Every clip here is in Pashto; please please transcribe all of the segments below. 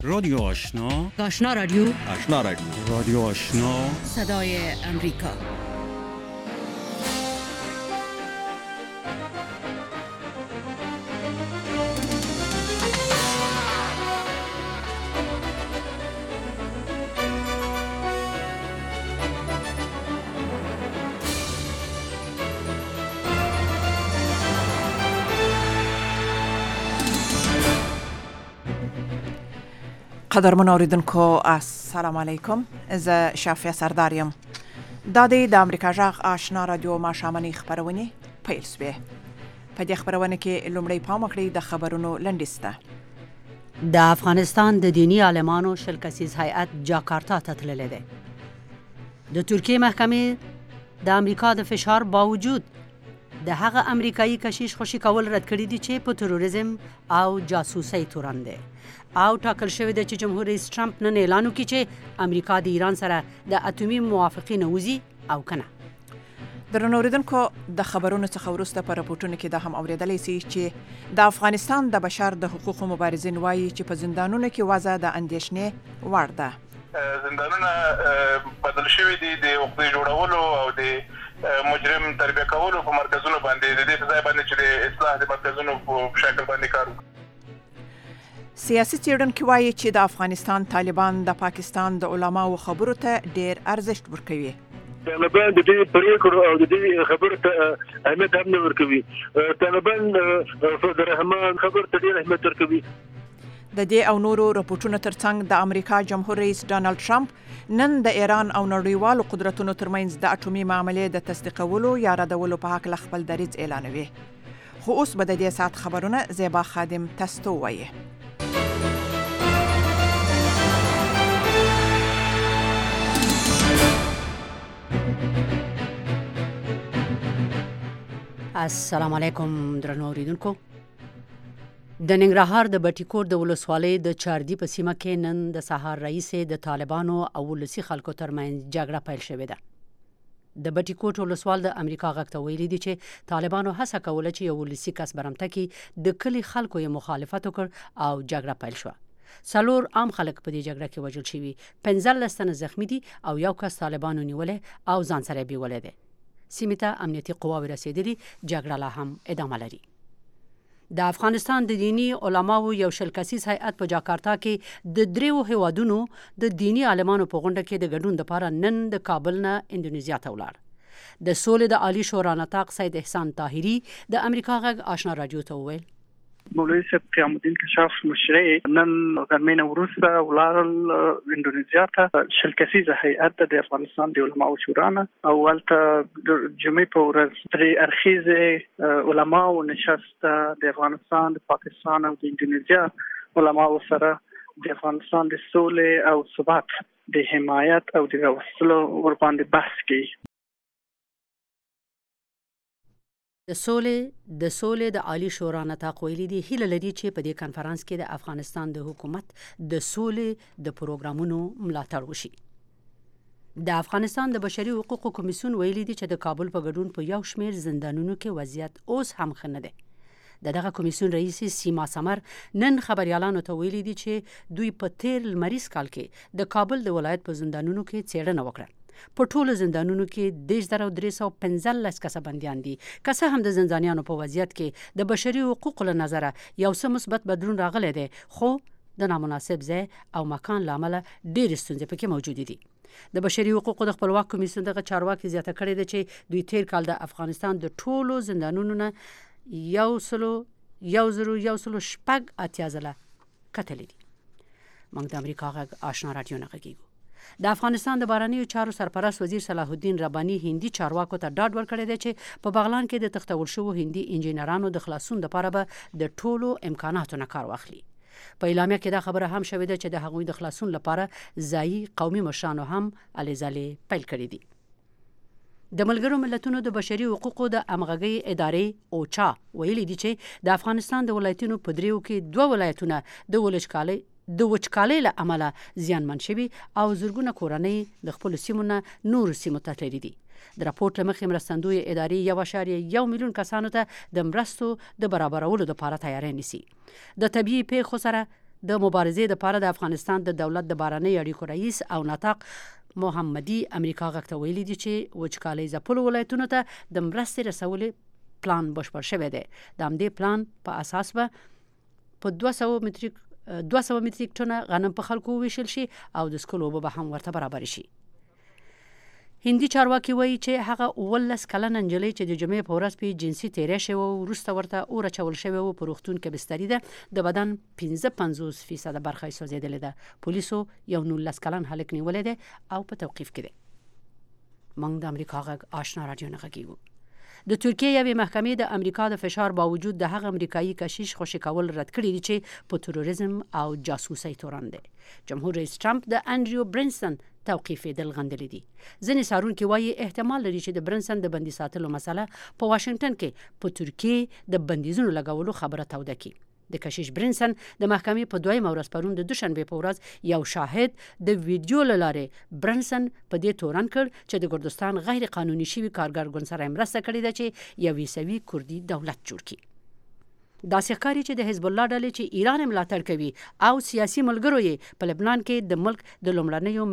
رادیو آشنا، آشنا رادیو، آشنا رادیو، رادیو آشنا، صدای امریکا. قدرمن اوریدونکو السلام علیکم. زه شافیه سرداریم. دا د امریکا جغ آشنا رادیو ماښامنۍ خپرونې پیل شوې. په دې خپرونه کې لومړی پام وکړئ د خبرونو لنډیز ته. د افغانستان د دینی عالمانو شل کسیز هیئت جاکارتا ته تللی دی. د ترکیې محکمې د امریکا د فشار باوجود د هغه امریکایي کشیش خوشي کول رد کړي دي چې په تروریزم او جاسوسۍ تورن دی. او ټاکل شوی دی چې جمهور رئیس ټرمپ نن اعلان وکړي چې امریکا د ایران سره د اټومي موافقې نه وځي او کنه. درنو اوریدونکو د خبرونو څخه وروسته په راپورټونو کې دا هم اوریدلی سئ چې د افغانستان د بشر د حقوقو مبارزین وایي چې په زندانونو کې وضع د اندېښنې وړ ده. زندانونه بدل شوي دي د عقدې جوړولو او د مجرم تربیه کولو په مرکزونو باندې د دې په ځای باندې چې د اصلاح د مرکزونو په شکل باندې کار وکړي. سیاسي څېړونکي وایي چې د افغانستان طالبان د پاکستان د علماو خبرو ته ډېر ارزښت ورکوي. طالبان د دې پریکړو او د دې خبرو ته اهمیت هم نه ورکوي. طالبان فضل الرحمن خبرو ته ډېر اهمیت ورکوي. د دې او نورو راپورټونو ترڅنګ د امریکا جمهور رئیس ډانلډ ټرمپ نن د ایران او نړیوالو قدرتونو ترمنځ د اټومي معاملې د تصدیقولو یا ردولو په هکله خپل دریځ اعلانوي. خو اوس به د دې ساعت خبرونه زیبا خادم تاسو ته ووایي. السلام علیکم درنو اوریدونکو. د ننګرهار د بټیکور د ولسوالۍ د چاردي په سیمه کې نن د سهار راهیسې د طالبانو او ولسي خلکو ترمنځ جګړه پیل شوې ده. د بټیکوټ ولسوال د امریکا غږ ته ویلي دي چې طالبانو هڅه کوله چې یو ولسي کس برمته کړي. د کلي خلکو یې مخالفت وکړ او جګړه پیل شوه. 4 عام خلک په دې جګړه کې وژل شوي، 15 تنه زخمی دي او یو کس طالبانو نیولې او ځان سره بیولې ده. سیمې ته امنیتي قواوې رسېدلي، جګړه لا هم ادامه لري. د افغانستان د دینی علماو یو شل کسیز هیئت په جاکارتا کې د 3 هیوادونو د دینی عالمانو په غونډه کې د ګډون لپاره نن د کابل نه اندونیزیا ته ولاړ. د سولې د عالی شورا نطاق سید احسان طاهري د امریکا غږ آشنا رادیو ته وویل مولوی صاحب قیام الدین کشاف مشرع نن غرمې وروسته ولاړل اندونیزیا ته. شل کسیزه هیئت د افغانستان د علماو شورا نه او هلته د جمعې په ورځ درې اړخیزې علماو نشست د افغانستان، د پاکستان او د اندونیزیا علماو سره د افغانستان د سولې او ثبات د حمایت او د راوستلو ورباندې بحث کوي. د سولې د عالی شورا نطاق ویلي دي هیله لري چې په دې کنفرانس کې د افغانستان د حکومت د سولې د پروګرامونو ملاتړ وشي. د افغانستان د بشري حقوقو کمیسیون ویلي دي چې د کابل په ګډون په یو شمېر زندانونو کې وضعیت اوس هم ښه نه دی. دغه کمیسیون رئیس سیما سمر نن خبريالانو ته ویلي دي چې دوی په 13 لمریز کال کې د کابل د ولایت په زندانونو کې څېړنه وکړه. په ټولو زندانونو کې 10315 کسه بنديان دي. که څه هم د زندانیانو په وضعیت کې د بشري حقوقو له نظره یو څه مثبت بدلون راغلی دی، خو د نامناسب ځای او مکان لامل ډېرې ستونزې پکې موجود دي. د بشري حقوقو د خپلواک کمیسیون دغه چارواکي زیاته کړې ده چې دوی 13 کال د افغانستان د ټولو زندانونو نه 1,180 ځله کتلې دي. موږ د امریکا غږ آشنا رادیو نه غږیږو. د افغانستان د بهرنیو چارو سرپرست وزیر صلاح الدین رباني هندي چارواکو ته ډاډ ورکړی دی چې په بغلان کې د تختول شوو هندي انجینرانو د خلاصون لپاره به د ټولو امکاناتو نه کار واخلي. په اعلامیه کې دا خبره هم شوې ده چې د هغوی د خلاصون لپاره ځایي قومي مشرانو هم هلې ځلې پیل کړي دي. د ملګرو ملتونو د بشري حقوقو د همغږۍ ادارې اوچا ویلي دي چې د افغانستان د ولایتونو په 3 کې 2 ولایتونه د وچکالۍ له امله زیانمن شوي او زرګونه کورنۍ د خپلو سیمو نه نورو سیمو ته تللي دي. د راپورټ له مخې مرستندوی ادارې 1.1 میلیون کسانو ته د مرستو د برابرولو لپاره تیاری نیسي. د طبیعي پیښو سره د مبارزې لپاره د افغانستان د دولت د بهرنۍ اړیکو رئیس او ناطق محمدي امریکا غږ ته ویلي دي چې وچکالۍ ځپلو ولایتونو ته د مرستې رسولې پلان بشپړ شوی دی. د همدې پلان په اساس به په 200 متریک ټنه غنم په خلکو ویشل شي او د څښلو اوبه به هم ورته برابر شي. هندي چارواکي وایي چې هغه 19 کلنه نجلۍ چې د جمعې په ورځ په جنسي تیری شوې وه وروسته ورته اور اچول شوی و په روغتون کې بستري ده د بدن 55% برخه یې سوځېدلې ده. پولیسو یو 19 کلن هلک نیولی دی او په توقیف کې دی. موږ د امریکا غږ آشنا رادیو نه غږیږو. د ترکیې یوې محکمې د امریکا د فشار باوجود د هغه امریکایي کشیش خوشي کول رد کړي دي چې په تروریزم او جاسوسۍ تورن دی. جمهور رئیس ټرمپ د انډریو برنسن توقیفېدل غندلي دي. ځینې څارونکي وایي احتمال لري چې د برنسن د بندي ساتلو مسله په واشنګټن کې په ترکیې د بندیزونو لګولو خبره توده کړي. د کشیش برنسن د محکمې په 2 ورځ پرون د دوشنبه په ورځ یو شاهد د ویډیو له لارې برنسن په دې تورن کړ چې د کردستان غیر قانوني شوي کارګر ګوند سره مرسته کړې ده چې یو عیسوي کردي دولت جوړ کړي. داسې ښکاري چې د حزب الله ډلې چې ایران ملاتړ کوي او سیاسي ملګرو یې په لبنان کې د ملک د لومړنیو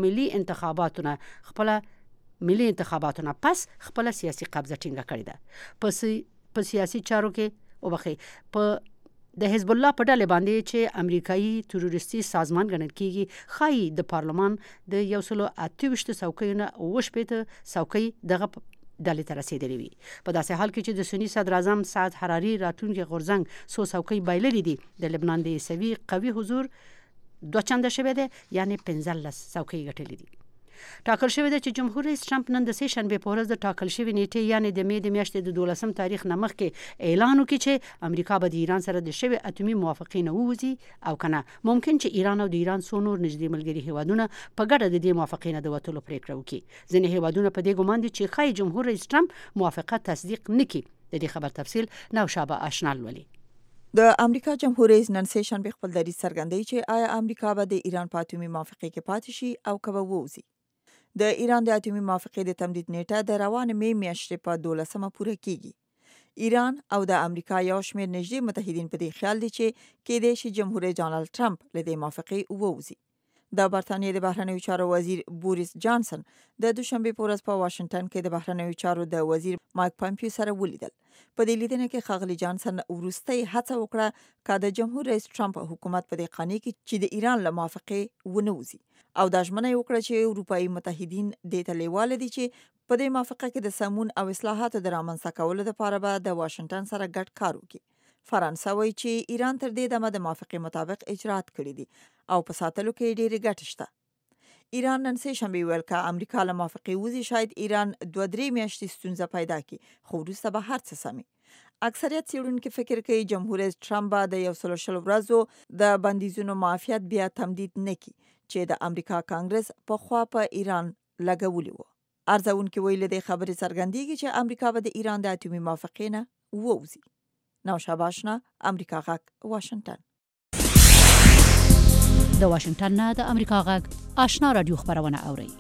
ملي انتخاباتونه پس خپل سیاسي قبضه ټینګه کړې ده. په سیاسي چارو کې په د حزب الله په ډلې باندې چې امریکایي تروریستي سازمان ګڼل کیږي خایي د پارلمان د 128 څوکیو نه 80 څوکۍ دغه ډلې ته رسیدلې وي. په داسې حال کې چې د سنی صدر اعظم سعد حراري راتلونکي غورځنګ 100 څوکۍ بایللې دي د لبنان د عیسوي قوي حضور 2 چنده شوی دی یعنی 15 څوکۍ ګټلې دي. ټاکل شوی دی چې جمهور رئیس ټرمپ نن د سې شنبې په ورځ د ټاکل شوی نیټې یعنی د مې د میاشتې د 12 تاریخ نه مخکې اعلان وکړي چې امریکا به د ایران سره د شوی اټومي موافقې نه ووځي او کنه ممکن چې ایران او د ایران څو نور نږدې ملګري هیوادونه په ګډه د دې موافقې نه د وتلو پریکړه وکړي. ځینې هیوادونه په دې ګمان دي چې ښایي جمهور رئیس ټرمپ موافقه تصدیق نکړي. د دې خبر تفصیل نوشابه آشنا لولي. د امریکا جمهور رئیس نن سې شنبه خپل دریځ څرګندوي چې آیا امریکا به د ایران په اټومي موافقې کې پاتې شي او که به ووځي. د ایران د اټومي موافقې د تمدید نیټه د روانې مې میاشتې په 12 پوره کیږي. ایران او د امریکا یو شمېر نږدې متحدین په دې خیال دي چې کېدای شي جمهور رئیس ډانلډ ټرمپ له دې موافقې ووځي. د برتانیې د بهرنیو چارو وزیر بوریس جانسن د دوشنبه په ورځ په واشنګټن کې د بهرنیو چارو د وزیر مایک پامپیو سره ولیدل. په دې لیدنه کې ښاغلي جانسن وروستۍ هڅه وکړه چې د جمهور رئیس ټرمپ حکومت په دې قانع کې چې د ایران له موافقې ونه وځي او دا ژمنه وکړه چې اروپایي متحدین دې ته لیواله دي چې په دې موافقه کې د سمون او اصلاحاتو د رامنځته کولو لپاره به د واشنګټن سره ګډ کار وکړي. فرانسه وایي چې ایران تر دې دمه د موافقې مطابق اجرات کړي دي او په ساتلو کې ډېرې ګټې شته. ایران نن سې شنبه ویل چې امریکا له موافقې وځي شاید ایران 2-3 میاشتې ستونزه پیدا کړي خو وروسته به هر څه سمي. اکثریت څېړونکي فکر کوي جمهور رئیس ټرمپ به د 120 ورځو د بندیزونو معافیت بیا تمدید نکړي چې د امریکا کانګرس په خوا په ایران لګولي وو. ارزونکي ویل د خبرې څرګندېږي چې امریکا به د ایران د اټومي موافقې نه ووځي. نوشابه آشنا امریکا غږ واشنګټن. د واشنګټن نه د امریکا غږ آشنا رادیو خبرونه اوري.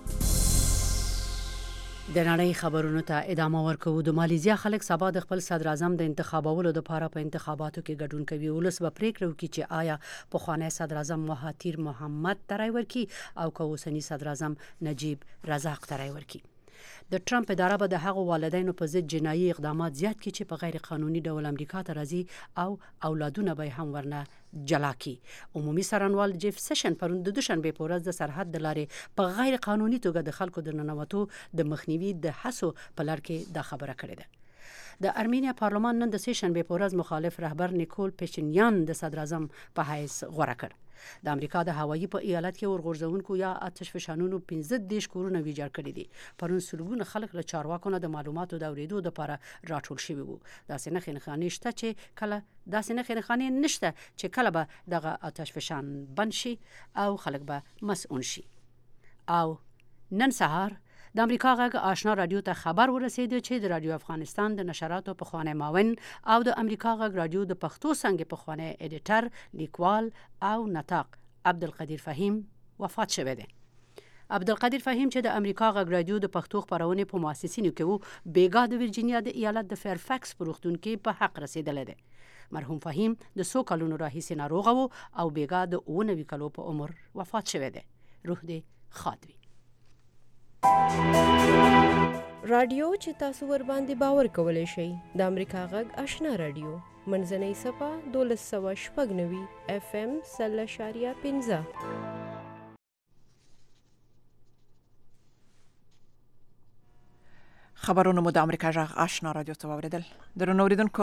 د نړۍ خبرونو ته ادامه ورکوو. د مالیزیا خلک سبا د خپل صدر اعظم د انتخابولو لپاره په انتخاباتو کې ګډون کوي. ولس به پریکړه وکړي چې آیا پخوانی صدر اعظم مهاتیر محمد ته رای ورکړي او که اوسني صدر اعظم نجیب رزاق ته رای ورکړي. د ټرمپ اداره به د هغو والدینو په ضد جنایي اقدامات زیات کړي چې په غیر قانوني ډول امریکا ته راځي او اولادونه به هم ورنه جلا کړي. عمومي څارنوال جیف سیشن پرون د دوشنبې په ورځ د سرحد د لارې په غیر قانوني توګه د خلکو د ننوتو د مخنیوي د هڅو په لړ کې دا خبره کړې ده. د ارمینیا پارلمان نن د سې شنبې په ورځ مخالف رهبر نیکول پیشینیان د صدر اعظم په حیث غوره کړ. د امریکا د هوایي په ایالت کې ورغورځونکو یا آتش فشانونو 15 کورونه ویجاړ کړي دي. پرون سلګونه خلک له چارواکو نه د معلوماتو د اورېدو لپاره راټول شوي وو. داسې نښې نشته چې کله به دغه آتش فشان بند شي او خلک به مسئول شي. او نن سهار د امریکا غږ آشنا رادیو ته خبر ورسید چې د رادیو افغانستان د نشراتو پخوانی معاون او د امریکا غږ رادیو د پښتو څنګه پخوانی ایډیټر، لیکوال او نطاق عبدالقدیر فهیم وفات شوی دی. عبدالقدیر فهیم چې د امریکا غږ رادیو د پښتو خپرونې په مؤسسینو کې وو، بیګا د ورجینیا د ایالت د فیرفکس په روغتون کې په حق رسیدلی دی. مرحوم فهیم د 100 کلونو راهیسې ناروغه و او بیګا د 90 کلو په عمر وفات شوی دی. روح دې ښاد وي. رادیو چې تاسو ور باندې باور کولای شئ د امریکا غږ آشنا رادیو منځنۍ صفه 1290 FM 0.15. خبرونه مو د امریکا غږ آشنا رادیو ته واوریدل. درنو اوریدونکو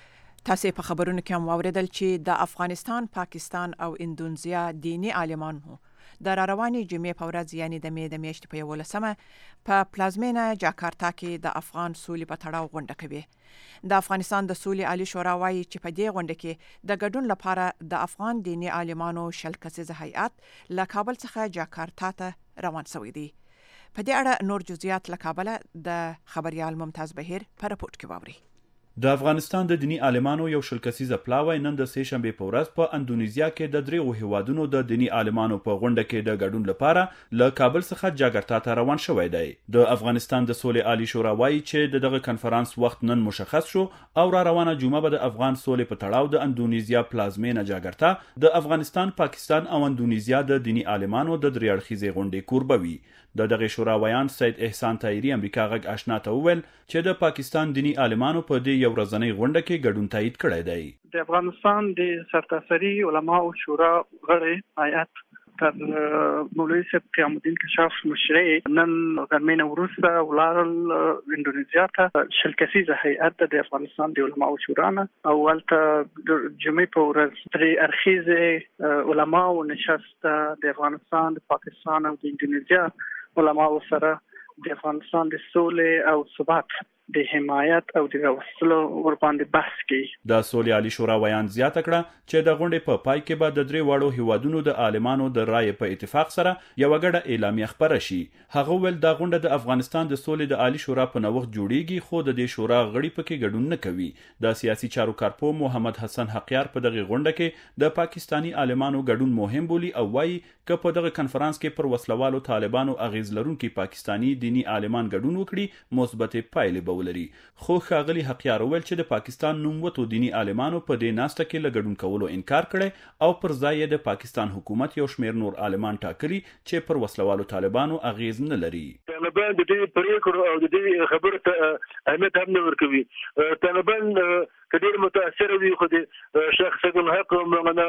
تاسو په خبرونو کې هم واوریدل چې د افغانستان، پاکستان او اندونیزیا دینی عالمانو د رواني جمعې په ورځ یعنی د مې د میاشتې په 11مه په پلازمینه جاکارتا کې د افغان سولې په تړاو غونډه کوي. د افغانستان د سولې عالی شورا وايي چې په دې غونډه کې د ګډون لپاره د افغان دینی عالمانو 10 کسیز هیئت له کابل څخه جاکارتا ته روان شوی دی. په دې اړه نور جزئیات له کابل د خبريال ممتاز بهیر په راپورټ کې واوري. د افغانستان د دینی عالمانو یو 10 کسیزه پلاوی نن د سه شنبه په ورځ په اندونیزیا کې د دریغو هیوادونو د دینی عالمانو په غونډه کې د ګډون لپاره له کابل څخه جاکارتا ته روان شوی دی. د افغانستان د سولې عالی شورا وايي چې دغه کنفرانس وخت نن مشخص شو او را روانه جمعه به د افغان سولې په تړاو د اندونیزیا پلازمینه جاکارتا د افغانستان، پاکستان او اندونیزیا د دینی عالمانو د درې اړخیزې غونډې کوربوي. د دغه شورا ویان سید احسان طاهری امریکا غږ آشنا ته وویل چې د پاکستان دینی عالمانو په دې یو ورځنۍ غونډه کې ګډون تایید کړی دی. د افغانستان د سرتاسري علماو شورا غړي هیئت تر مولوي صاحب قیام الدین کشاف مشري نن غرمه وروسته ولارل اندونیزیا ته 10 کسیزه هیئت د افغانستان د علماو شورا نه او ولته جمعې په ورځ درې اړخیزه علماو نشست د افغانستان، د پاکستان او د اندونیزیا علماو سره د افغانستان د سولې او ثبات د حمایت او د وسلو ور باندې بحث کوي. د سولې عالی شورا ویان زیاته کړه چې د غونډې په پای کې به د درې واړو هیوادونو د عالمانو د رائے په اتفاق سره یو غړه اعلامیه خبره شي. هغه ول د غونډه د افغانستان د سولې د عالی شورا په نوښت جوړیږي خو د دې شورا غړي پکې ګډون نه کوي. د سیاسي چارو کارپو محمد حسن حقیار په دغه غونډه کې د پاکستانی عالمانو ګډون مهم بولی او وايي چې په دغه کنفرانس کې پر وسلوالو طالبانو اغیز لرونکي پاکستانی دینی عالمان ګډون وکړي مثبت پایلې به ولري. خو ښاغلي حقیار وویل چې د پاکستان نوموتو دینی عالمانو په دې ناسته کې له ګډون کولو انکار کړي او پر ځای د پاکستان حکومت یو شمېر نور عالمان ټاکلي چې پر وسلوالو طالبانو اغیز نه لري. طالبان د دې پریکړو او د دې خبرو ته اهمیت هم نه ورکوي. طالبان كثير متاثر به خد شيخ سيد الحق ومعنا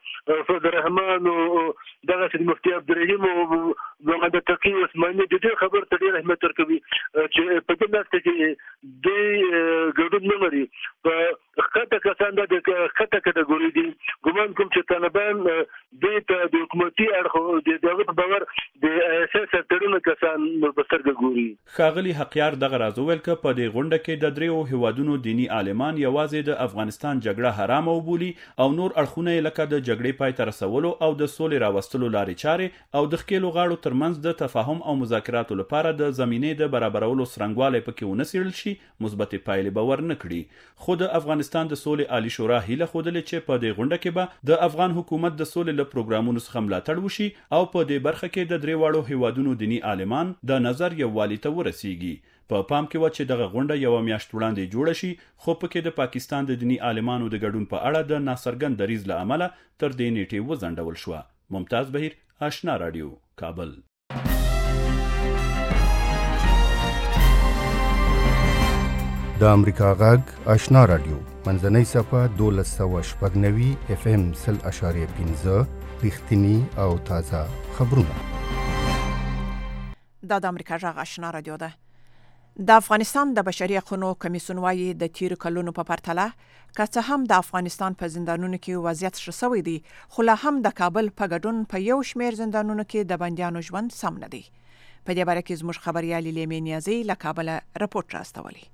فضل الرحمن ودغه المفتي عبد الرحيم ومعنا تقي عثماني د دې خبر ته ډېر اهمیت ورکوي چې په دې ناسته کې د ګډون نه لري. په خطه کسان د خطه کټګوري دي ګومان کوم چې طالبان د حکومتي اړخ د دغه باور د اساس ترونه کسان بسترګ ګوري. ښاغلي حقیار دغه راز وویل چې په دې غونډه کې د دریو هیوادونو دینی عالمان یوازې د افغانستان جګړه حرام وبولي او نور اړخونه لکه د جګړې پای ته رسولو او د سولې راوستلو لارې چارې او د ښکېلو غاړو ترمنځ د تفاهم او مذاکراتو لپاره د زمینې د برابرولو څرنګوالی پکې ونه څېړل شي مثبتې پایلې به ورنه کړي. خو د افغانستان د سولې عالی شورا هیله ښودلې چې په دې غونډه کې به د افغان حکومت د سولې له پروګرامونو څخه ملاتړ وشي او په دې برخه کې د درې واړو هیوادونو دینی عالمان د نظر یووالي ته ورسیږي. په پام کې و چې دغه غونډه یو میاشت وړاندې جوړه شي خو پکې د پاکستان د دینی عالمانو د ګډون په اړه د ناڅرګند دریځ له امله تر دې نیټې وځنډول شوه. ممتاز بهیر، آشنا رادیو، کابل. د امریکا غږ آشنا رادیو منځنۍ صفه 1290 FM 0.15 رښتینی او تازه خبرونه. دا د امریکا غږ آشنا رادیو ده. د افغانستان د بشري حقوقو کمیسیون وايي د تیرو کلونو په پرتله که څه هم د افغانستان په زندانونو کې وضعیت ښه شوی دی خو لا هم د کابل په ګډون په یو شمېر زندانونو کې د بندیانو ژوند سم نه دی. په دې باره کې زموږ خبريال لیمې نیازي له کابل راپورټ راستولی.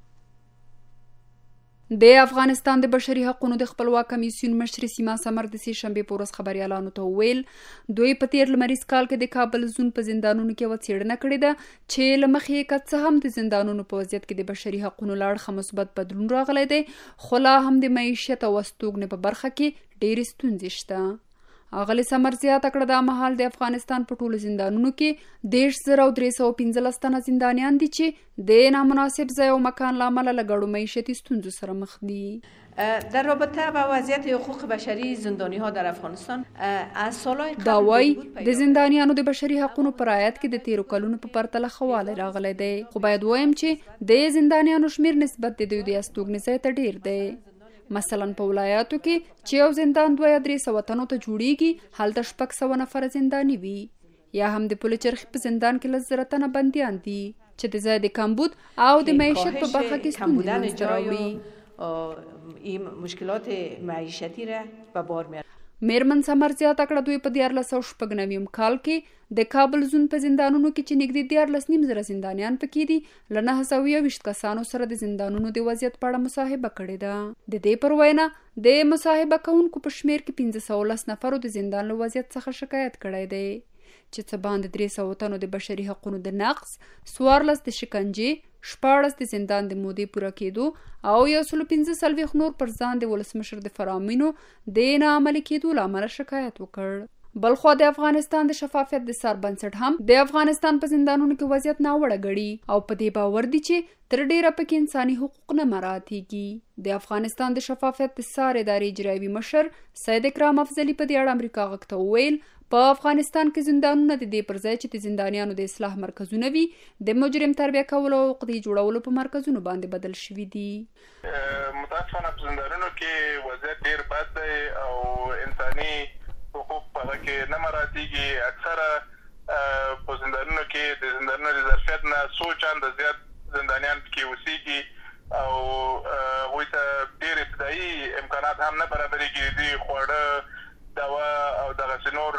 د افغانستان د بشري حقوقو د خپلواک کمیسیون مشر سیما سمر د سې شنبې په ورځ خبريالانو ته ویل دوی په تیر لمریز کال کې د کابل زون په زندانونو کې وڅېړنه کړې ده چې لمخې کڅ هم د زندانونو په وضعیت کې د بشري حقوقو لړ مثبت بدلون راغلی دی خو لا هم د معیشت او استوګنې په برخه کې ډېرې ستونزې شته. اغلی سمر زیاته کړه دا مهال د افغانستان په ټولو زندانونو کې 10315 تنه زندانیان دي چې د نامناسب ځای او مکان له امله له ګډو معیشتي ستونزو سره مخ دي. در رابطه با وضعیت حقوق بشری زندانی ها در افغانستان از سالهای دا وای د زندانیانو د بشري حقوقو پر رعایت کې د 13 کلونو په پرتله خواله راغلی دی، خو باید وایم چې د زندانیانو شمیر نسبت د دوی د استوګنځي ته ډیر دی. مثلا په ولایاتو کې چې یو زندان 2-300 تنو ته جوړیږي، هلته 600 نفر زندانی وي، یا هم د پل چرخ په زندان کې 10 تنه بندیان دي چې د ځای د کمبود او د معیشت په برخه کې ستونزې منځته راوړي. این مشکلات معیشتی را به بار میاره. میرمن سمر زیاته کړه دوی په 1496 کال کې د کابل زون په زندانونو کې چې نږدې 14.5 زندانیان پکې دي له 920 کسانو سره د زندانونو د وضعیت په اړه مصاحبه کړې ده. د دې پر وینا د مصاحبه کوونکو په شمیر کې 1510 نفرو د زندان له وضعیت څخه شکایت کړی دی چې څه باندې 300 تنو د بشري حقوقو د نقض، 14 د شکنجې، 14 د زندان د مودې پوره کېدو او 115 نور پر ځان د ولسمشر د فرامینو د ناعملي کېدو له امله شکایت وکړ. بلخوا د افغانستان د شفافیت د سر بنسټ هم د افغانستان په زندانونو کې وضعیت ناوړه ګڼي او په دې باور دي چې تر ډیره پکې انساني حقوق نه مراعاتېږي. د افغانستان د شفافیت د سر ادارې اجرایوي مشر سید اکرام افضلي په دې اړه امریکا غږ ته وویل په افغانستان کې زندانونه د دې پر ځای چې د زندانیانو د اصلاح مرکزونه وي، د مجرم تربیه کولو او عقدې جوړولو په مرکزونو باندې بدل شوي دي. متاسفانه په زندانونو کې وضعیت ډیر بد دی او انساني حقوق په هغه کې نه مراعاتېږي. اکثره په زندانونو کې د زندانونو د ظرفیت نه څو چنده زیات زندانیان پکې اوسېږي او هغوی ته ډېر ابتدایي امکانات هم نه برابرېږي. د خواړه، دوا او دغسې نور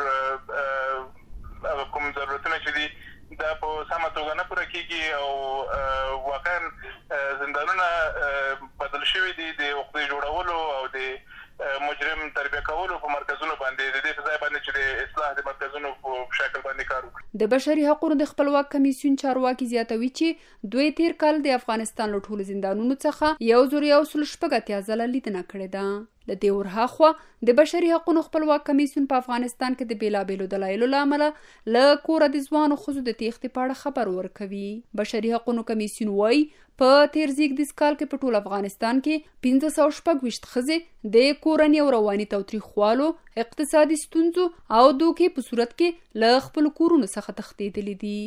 کوم ضرورتونه چې دي دا په سمه توګه نه پوره کېږي او واقعا زندانونه بدل شوي دي د عقدې جوړولو او د مجرم تربیه کولو په مرکزونو باندې، د دې په ځای باندې چې د اصلاح د مرکزونو په شکل باندې کار وکړي. د بشري حقوقو د خپلواک کمیسیون چارواکي زیاتوي چې دوی تیر کال د افغانستان له ټولو زندانونو څخه 1116 ځله لیدنه کړې ده. له دې ورهاخوا د بشري حقوقو خپلواک کمیسیون په افغانستان کې د بیلابیلو دلایلو له امله له کوره د ځوانو ښځو د تېښتې په اړه خبر ورکوي. بشري حقوقو کمیسیون وایي په تیر زیږدیز کال کې په ټول افغانستان کې 526 ښځې د کورني او رواني تاوتریخوالو، اقتصادي ستونزو او دوکې په صورت کې له خپلو کورونو څخه تښتېدلې دي.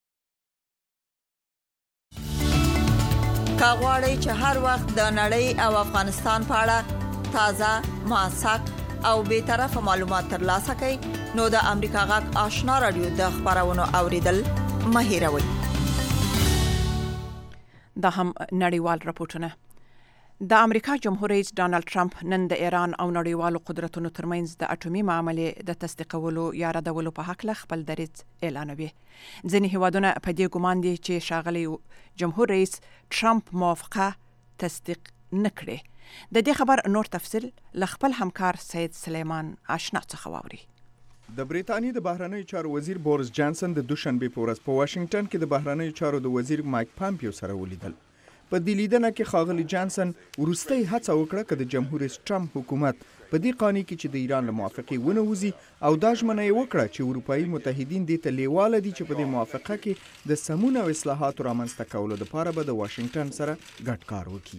که غواړئ چې هر وخت د نړۍ او افغانستان په اړه تازه، موثق او بی‌طرفه معلومات ترلاسه کړئ نو د امریکا غږ آشنا رادیو د خبرونو اوریدل مه هېروئ. دا هم نړیوال راپورټونه. د امریکا جمهور رئیس ډانلډ ټرمپ نن د ایران او نړیوالو قدرتونو ترمنځ د اټومي معاملې د تصدیقولو یا ردولو په هکله خپل دریځ اعلانوي. ځینې هیوادونه په دې ګمان دي چې ښاغلی جمهور رئیس ټرمپ موافقه تصدیق نه کړي. د دې خبر نور تفصیل له خپل همکار سید سلیمان آشنا څخه واوري. د بریتانیا د بهرنیو چارو وزیر بورس جانسن د دوشنبه په ورځ په واشنگټن کې د بهرنیو چارو د وزیر مایک پامپیو سره ولیدل. په دې لیدنه کې ښاغلی جانسن وروستۍ هڅه وکړه چې د جمهور رئیس ټرمپ حکومت په دې قانون کې چې د ایران له موافقې ونه وځي او دا ژمنه یې وکړه چې اروپایي متحدین دې ته لیواله دي چې په دې موافقه کې د سمون او اصلاحاتو رامنځته کولو لپاره به د واشنگټن سره ګډ کار وکړي.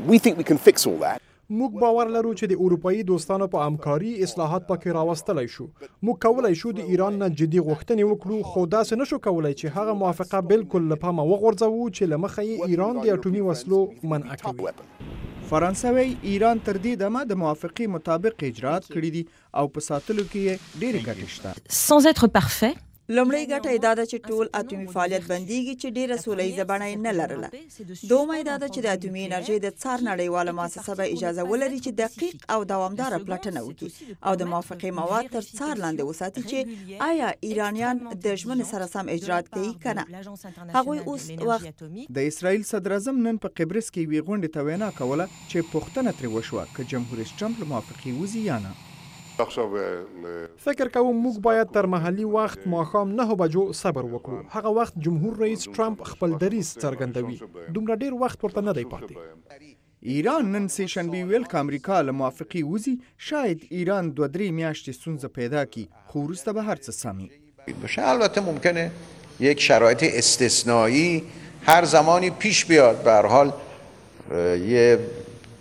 موږ باور لرو چې د اروپایي دوستانو په همکاري اصلاحات پکې راوستلی شو. موږ کولای شو د ایران نه جدي غوښتنې وکړو، خو داسې نشو کولای چې هغه موافقه بالکل له پامه وغورځوو چې له مخه یې ایران د اټومي وسلو منع کوي. فرانسه وایي ایران تر دې دمه د موافقې مطابق اجرات کړي دي او په ساتلو کې یې ډېرې ګټې شته. sans être parfait لومړی ګټه دا ده چې ټول اټومي فعالیت بنديږي چې ډیره سولهییزه بڼه نه لرله. دومره دا ده چې د اټومي انرژي د څار نړیواله مؤسسه به اجازه ولري چې دقیق او دوامدار پلټنه وکړي او د موافقې مواد تر څار لاندې وساتي چې آیا ایرانیان د ژمنې سره سم اجرات کوي کنه. هغه اوس وخت د اسرائیل صدر اعظم نن په قبرس کې وی غونډه ته وینا کوله چې پوښتنه ترې وشوه چې جمهور رئیس ټرمپ له موافقې وځي یا نه. فکر کوم موږ باید تر محلي وخت ماښام 9 بجو صبر وکړو. هغه وخت جمهور رئیس ټرمپ خپل دریځ څرګندوي. دومره ډیر وخت ورته نه دی پاتې. ایران نن سه شنبه ویل که امریکا له موافقې وځي شاید ایران 2-3 میاشتې ستونزه پیدا کړي، خو وروسته به هر څه سمي بشه. البته ممکنه یک شرایط استثنایی هر زمانی پیش بیاد. به هر حال یه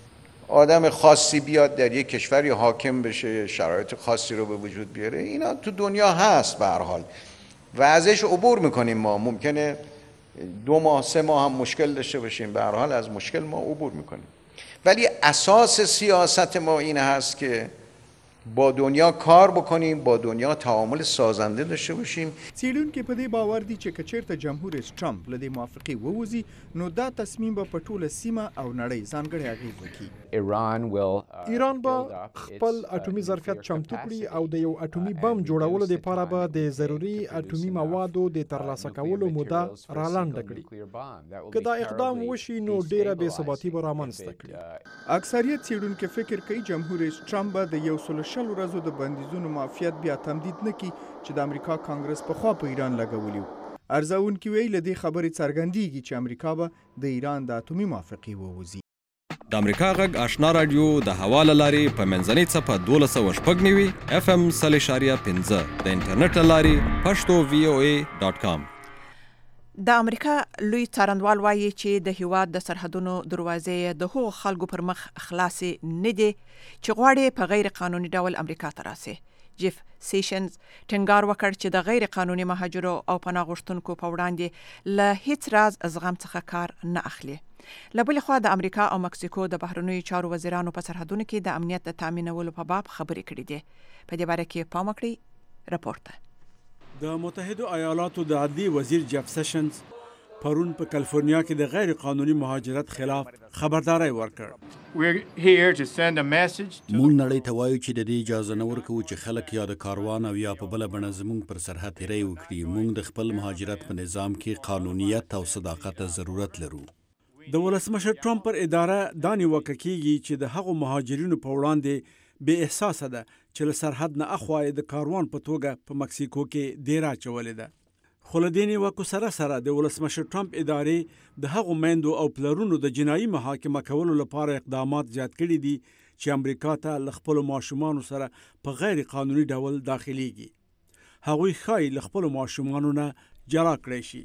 آدم خاصی بیاد در یک کشوری حاکم بشه، شرایط خاصی رو به وجود بیاره، اینا تو دنیا هست به هر حال و ازش عبور میکنیم. ما ممکنه 2 ماه 3 ماه هم مشکل داشته باشیم، به هر حال از مشکل ما عبور میکنیم. ولی اساس سیاست ما این هست که با دنیا کار بکنیم، با دنیا تعامل سازنده داشته باشیم. څېړونکي په دې باور دي چې که چېرته جمهور رئیس ټرمپ له دې موافقې ووځي نو دا تصمیم به په ټوله سیمه او نړۍ ځانګړی اغېز وکړي. ایران به خپل اټومي ظرفیت چمتو کړي او د یو اټومي بم جوړولو لپاره به د ضروري اټومي موادو د ترلاسه کولو موده رالنډه کړي. که دا اقدام وشي نو ډیره بې ثباتي به رامنځته کړي. اکثریت څېړونکي فکر کوي جمهور رئیس ټرمپ به د 100 ورځو د بندیزونو معافیت بیا تمدید نه کړي چې د امریکا کانګرس پخوا په ایران لګولی و. ارزونکي وایي له دې خبرې څرګندېږي چې امریکا به د ایران د اټومي موافقې ووځي. د امریکا غږ آشنا رادیو د هوا له لارې په منځنۍ څپه 1290 FM 0.5 د انټرنیټ له لارې pashto.voa.com. د امریکا لوی څارنوال وایي چې د هیواد د سرحدونو دروازې د هغو خلکو پر مخ خلاصې نه دي چې غواړي په غیر قانوني ډول امریکا ته راسي. جیف سیشنز ټینګار وکړ چې د غیر قانوني مهاجرو او پناه غوښتونکو په وړاندې له هیڅ راز زغم څخه کار نه اخلي. له بلې خوا د امریکا او مکسیکو د بهرنیو چارو وزیرانو په سرحدونو کې د امنیت د تامینولو په باب خبرې کړې دي. په دې باره کې پام وکړئ. راپورټ د متحده ایالاتو د عدلیې وزیر جیف سیشنز پرون په کالیفورنیا کې د غیر قانوني مهاجرت خلاف خبرداری ورکړ. مونږ نړۍ ته وایو چې د دې اجازه نه ورکوو چې خلک یا د کاروان او یا په بله بڼه زموږ پر سرحد تیری وکړي. مونږ د خپل مهاجرت په نظام کې قانونیت او صداقت ته ضرورت لرو. د ولسمشر ټرمپ پر اداره دا نیوکه کیږي چې د هغو مهاجرینو په وړاندې بې احساسه ده چې له سرحد نه اخوا د کاروان په توګه په مکسیکو کې ډیره اچولې ده. خو له دې نیوکو سره د ولسمشر ټرمپ ادارې د هغو میندو او پلرونو د جنایي محاکمه کولو لپاره اقدامات زیات کړي دي چې امریکا ته له خپلو ماشومانو سره په غیر قانوني ډول داخليږي. هغوی ښایي له خپلو ماشومانو نه جلا کړی شي.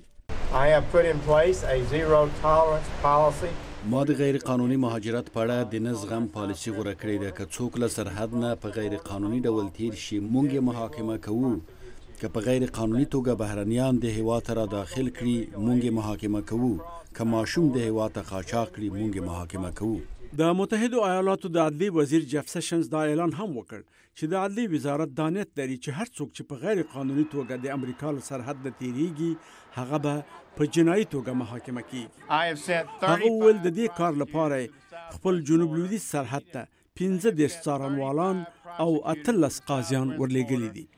ما د غیر قانوني مهاجرت په اړه د نه زغم پالیسي غوره کړې ده. که څوک له سرحد نه په غیر قانوني ډول تیر شي موږ یې محاکمه کوو. که په غیر قانوني توګه بهرنیان د هیواد ته را داخل کړي موږ یې محاکمه کوو. که ماشوم د هیواد ته قاچاق کړي موږ یې محاکمه کوو. د متحده ایالاتو د عدلیې وزیر جیف سیشنز دا اعلان هم وکړ چې د عدلیې وزارت دا نیت لري چې هر څوک چې په غیر قانوني توګه د امریکا له سرحد نه تیریږي هغه به په جنایي توګه محاکمه کیږي. هغه وویل د دې کار لپاره خپل جنوب لویدیځ سرحد ته 15 څارنوالان او 18 قاضیان ورلېږلي دي.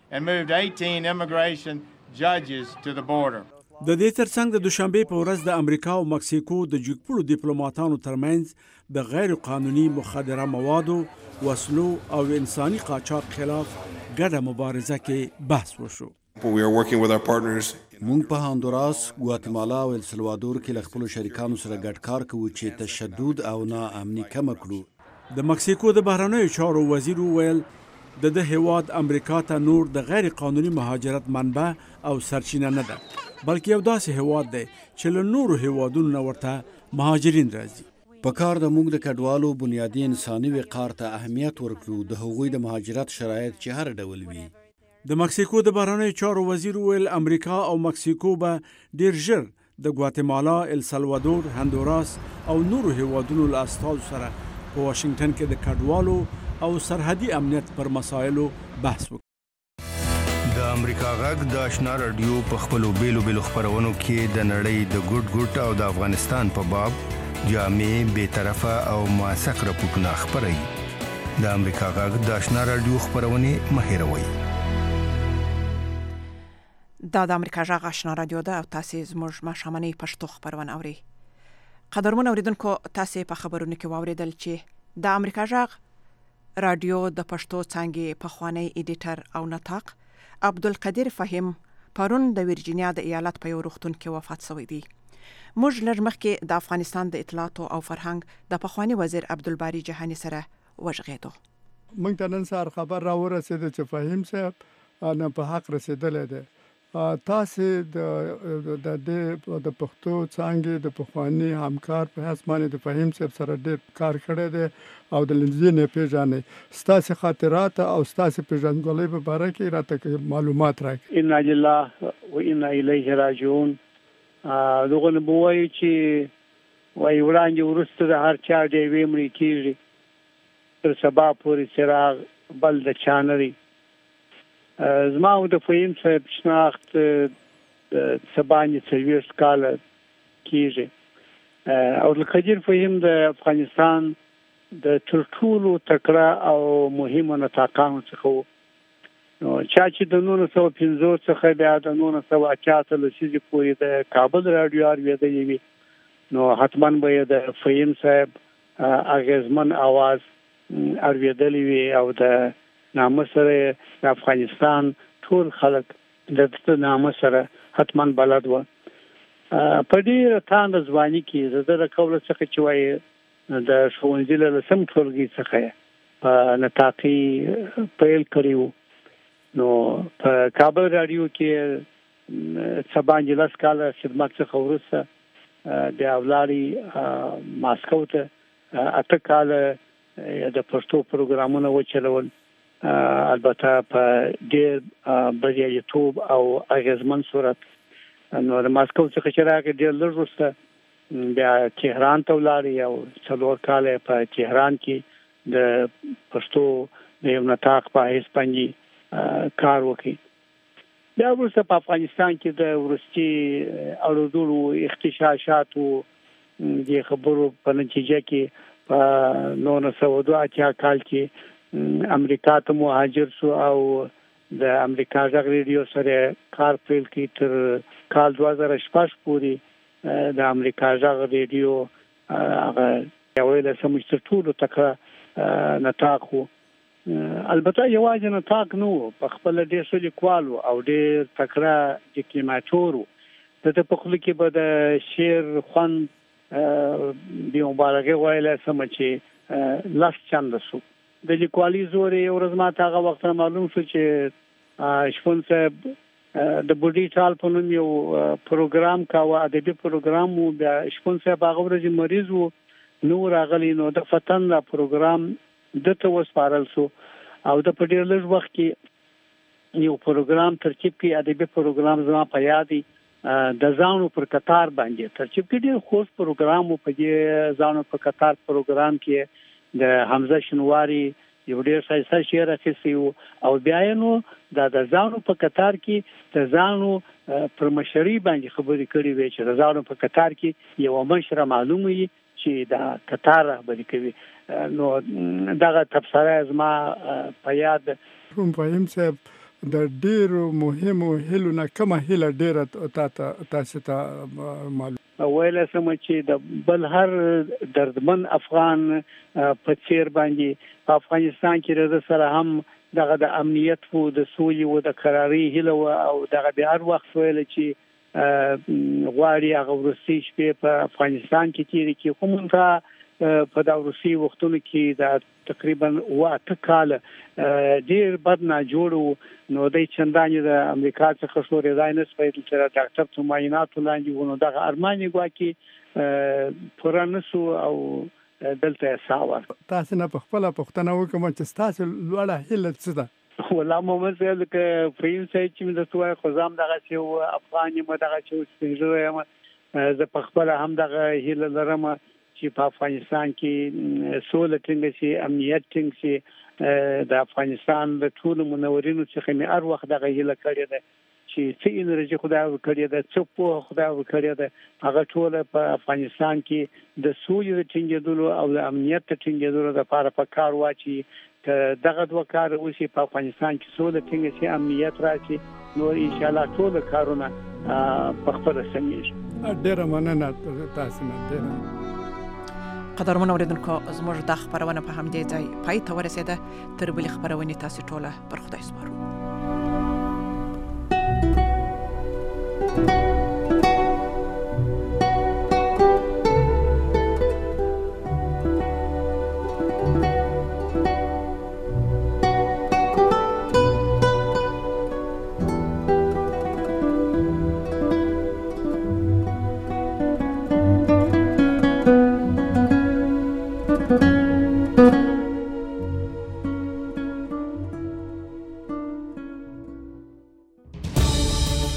د دې ترڅنګ د دوشنبه په ورځ د امریکا او مکسیکو د جګپوړو ډیپلوماټانو ترمنځ د غیر قانوني مخدره موادو، وسلو او انساني قاچاق خلاف ګډه مبارزه کې بحث وشو. مونږ په هاندوراس، ګواتیمالا او السلوادور کې له خپلو شریکانو سره ګډ کار کوو چې تشدد او ناامني کمه کړو. د مکسیکو د بهرنیو چارو وزیر وویل د هیواد امریکا ته نور د غیر قانوني مهاجرت منبع او سرچینه نه ده، بلکې یو داسې هیواد دی چې له نورو هیوادونو نه ورته مهاجرین راځي. په کار د موږ د کډوالو بنیادي انساني وقار ته اهمیت ورکړو، د هغوی د مهاجرت شرایط چې هر ډول وي. د مکسیکو د بهرنیو چارو وزیر ویل امریکا او مکسیکو به ډیر ژر د ګواتیمالا، السلوادور، هندوراس او نورو هیوادونو له استازو سره په واشنگټن کې د کډوالو او سرحدي امنیت پر مسایلو بحث وکړي. د امریکا غږ د آشنا رادیو په خپلو بیلو خپرونو کې د نړۍ د ګوټ او د افغانستان په باب جامع، بی‌طرفه او موثق راپورټونه خپروي. د امریکا غږ د آشنا رادیو خپرونې مه هېروئ. دا د امریکا غږ آشنا رادیو ده او تاسې زموږ ماښامنۍ پښتو خپرونه اورئ. قدرمن اوریدونکو، تاسې په خبرونو کې واورېدل چې د امریکا غږ رادیو د پښتو څانګې پخوانی ایډیټر او نطاق عبدالقدیر فهیم پرون د ویرجینیا د ایالت په یو روغتون کې وفات شوی دی. موږ لږ مخکې د افغانستان د اطلاعاتو او فرهنګ د پخوانی وزیر عبدالباری جهانی سره وژغېدو. موږ ته نن سهار خبر راورسېده چې فهیم صاحب نه په حق رسېدلی دی تاسو د پښتو څانګې د پخوانی همکار په حساب باندې د فهیم صاحب سره ډېر کار کړی دی او د لنځې نه پیژنې ستاسو خاطرات او ستاسو پیژندګلوي په اړه کې راته معلومات راکړئ. ان لله و انا الیه راجعون. دغه نبوي چې وای وړاندې ورسته د هر چا دی ویمري کیږي تر سبا پورې چراغ بل د چانري. زما د فهیم صاحب شناخت سبانې 40 کال کیږي او القدیر فهیم د افغانستان د تر ټولو تکړه او مهمه نطاقانو څخه نو چې د 1950 څخه بیا د 1980 لسیزې پورې د کابل رادیو اوریدلې وي نو حتما به د فهیم صاحب اغیزمن आवाज اوریدلې وي او د نامه سره د افغانستان ټول خلک د نامه سره حتما بلد و. په دې تاند ځواني کې زه د کول څخه چې وای د ښوونځي له سم ټولګي څخه په نطاقي پیل کړیو نو په کابل رادیو کې سبا لس کال خدمت څخه وروسته د اولادي ماسکو ته اته کال د پښتو پروګرامونه وچلول البته په ډېر بریالیتوب او اغیزمن صورت نو د ماسکو څخه چې راغی ډېر لږ وروسته بیا تهران ته ولاړی او 4 کال په تهران کې د پښتو د یو نطاق په حیث باندې کار وکړي. بیا وروسته په افغانستان کې د ورستي اړودلو اختشاشاتو د خبرو په نتیجه کې په 1982 کال کې امریکا ته مهاجر شو او د امریکا غږ ریډیو سره کار پیل کړ تر کال 2006 پورې د امریکا غږ ریډیو هغه یو له سمجه ټولو تکړه نطاقو البته یوازې نطاق نو په خپل ډېر څه لیکوالو او ډېر تکړه ډیپلوماټورو د په خپل کې به د شعر خوان دی مبارکه وایله سمچې لاس چاند شو د لیکوالي زوري ورځ ما ته وخت معلوم شو چې شپون صاحب د بوډي ټال په نوم یو پروګرام کاوه ادبي پروګرام وو بیا شپون صاحب هغه ورځ مریض وو نو راغلی نو د فتن لا پروګرام دته وسپارل شو او د په ډېر لږ وخت کې یو پروګرام ترتیب کې ادبي پروګرام زما په یادي د ځانو پر قطار باندې ترتیب کې ډېر خوش پروګرام په دې ځانو پر قطار پروګرام کې د حمزه شنواری یو ډېر ښایسته شعر اخیستی وو او بیا نو د ځانو په قطار کې د ځانو پر مشري باندې خبرې کړې وې چې د ځانو په قطار کې یو مشره معلومه وي چې د قطار رهبري کوي نو دغه تبصره زما په یاد فهیم صاحب د ډېرو مهمو هیلو نه کومه هیله ډېره تاسو ته معلوم ویله سم چې د بل هر دردمن افغان په چیر باندې په افغانستان کې د سره هم دغه د امنیت او د سولې او د قراري هیله او دغه به هر وخت ویل چې غواړي هغه ورسي شپې په افغانستان کې تیری کې کومه په دا روسي وختونو کې د تقریبا 8 کال ډیر بد نه جوړو نو د چندانې د امریکا څخه شو ریزاینس په چې ډاکټر ته معاینات وړاندې ونه دغه ارماني ګواکي پرانسو او دلته ساوه تاسو نه په خپل پښتنه وکم چې تاسو لوړه هله څه ده ولا مومن زه لکه فین سای چې د توای خزام دغه چې افغاني مدغه چې سپینځه زه په خپل هم دغه هله لرم چې په افغانستان کې سولې ټینګ شي امنیت ټینګ شي د افغانستان د ټول منورینو څخه مې هر وخت دغه هیله کړې ده چې څه انرژي خدای ورکړي ده څه په خدای ورکړي ده هغه ټول په افغانستان کې د سولې ټینګېدلو او د امنیت ټینګېدلو لپاره په کار واچي دغه دوه کار وشي په افغانستان کې سولې ټینګ شي امنیت راشي نو ان شاء الله ټول کارونه په خپل سمېږي. ډېر مننه تاسو نه ډېر قدرمن اوریدونکو زموږ د خبرونه په همدې ځای پای ته ورسېده تر بلې خبرونه تاسو ټوله پر خدای سپارو.